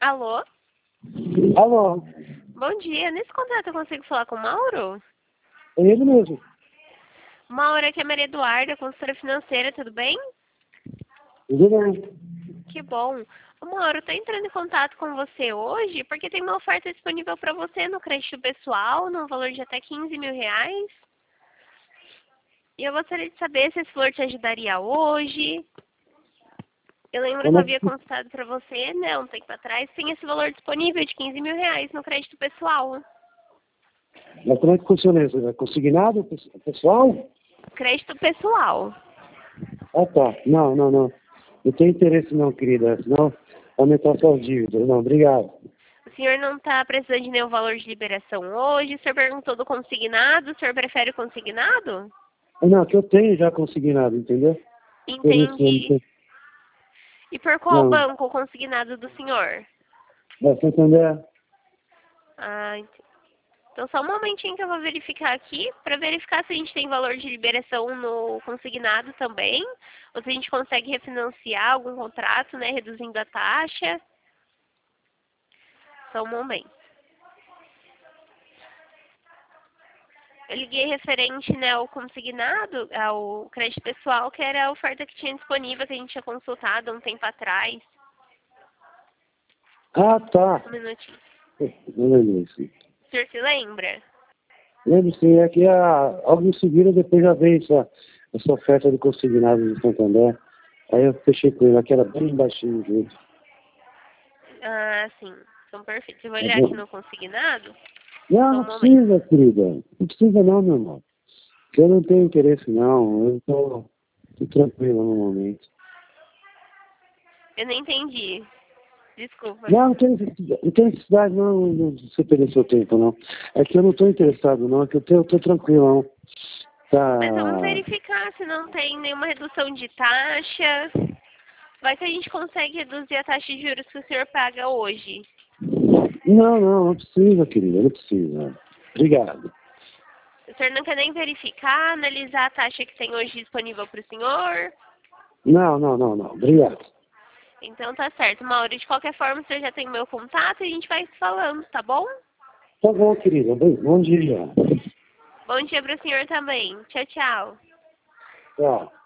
Alô? Alô, Bom dia. Nesse contrato eu consigo falar com o Mauro? é ele mesmo. Mauro, aqui é Maria Eduarda, consultora financeira, tudo bem? Tudo bem? Que bom. Ô, Mauro, eu tô entrando em contato com você hoje porque tem uma oferta disponível para você no crédito pessoal, no valor de até R$ 15.000. E eu gostaria de saber se esse valor te ajudaria hoje. Eu lembro que eu Como é havia que, consultado para você, né, um tempo atrás, tem esse valor disponível de R$ 15.000 no crédito pessoal. mas como é que funciona isso? É consignado, pessoal? Crédito pessoal. Ah, tá. Não. Não tenho interesse não, querida. Senão aumentar suas dívidas. Não, obrigado. O senhor não está precisando de nenhum valor de liberação hoje? O senhor perguntou do consignado? O senhor prefere o consignado? Não, que eu tenho já consignado, entendeu? Por isso eu não Entendi. tenho. E por qual Não. banco o consignado do senhor? Vai Santander? Ah, então só um momentinho que eu vou verificar aqui, para verificar se a gente tem valor de liberação no consignado também, ou se a gente consegue refinanciar algum contrato, né, reduzindo a taxa. Só um momento. Eu liguei referente, né, ao consignado, ao crédito pessoal, que era a oferta que tinha disponível, que a gente tinha consultado há um tempo atrás. Ah, tá. Um minutinho. Não lembro isso. O senhor se lembra? Lembro sim, é que logo em seguida depois já veio essa oferta de consignado de Santander. Aí eu fechei com ele, aqui era bem baixinho junto. Ah, sim. Então, perfeito. Eu vou Tá olhar aqui bom? no consignado. Não, Só um não momento. precisa, querida. Não precisa não, meu irmão. Eu não tenho interesse não. Eu tô tranquilo no momento. Eu não entendi. Desculpa. Não, não tem necessidade não de você perder seu tempo, não. É que eu não estou interessado, não. É que eu tô tranquilão. Mas vamos Tá. verificar se não tem nenhuma redução de taxa. Vai que a gente consegue reduzir a taxa de juros que o senhor paga hoje. Não precisa, querida. Não precisa. Obrigado. O senhor não quer nem verificar, analisar a taxa que tem hoje disponível para o senhor? Não. Obrigado. Então tá certo, Mauro. De qualquer forma, o senhor já tem o meu contato e a gente vai se falando, tá bom? Tá bom, querida. Bom dia. Bom dia para o senhor também. Tchau, tchau. Tchau.